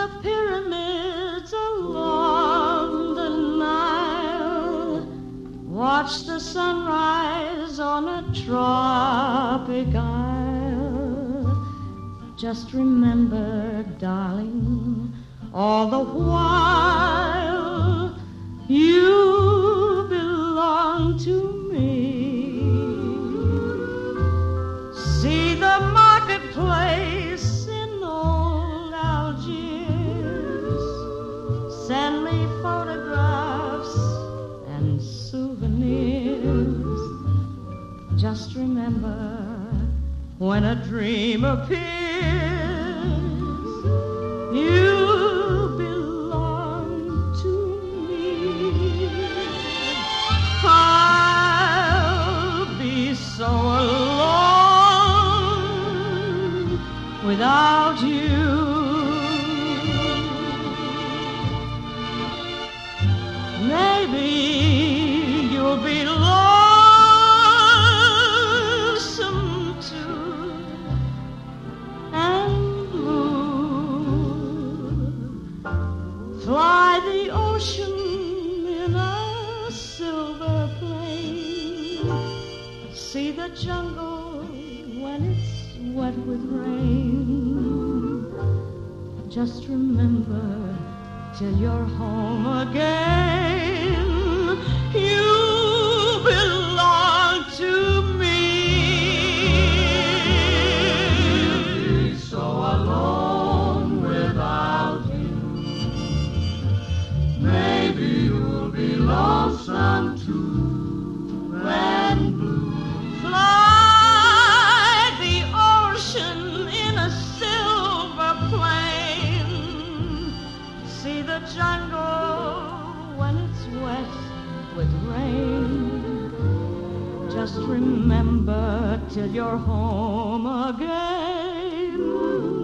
the pyramids along the Nile. Watch the sunrise on a tropic isle. Just remember, darling, all the while you belong to me. See the marketplace in old Algiers. Send me photographs and souvenirs. Just remember, when a dream appears, you belong to me. I'll be so alone without you. Maybe you'll be lonesome too and blue. Fly the ocean in a silver plane. See the jungle when it's wet with rain. Just remember, till you're home again, you belong to me. You'll be so alone without you. Maybe you'll be lonesome too and blue. Fly the ocean in a silver plane. See the jungle when it's wet with rain. Just remember, till you're home again,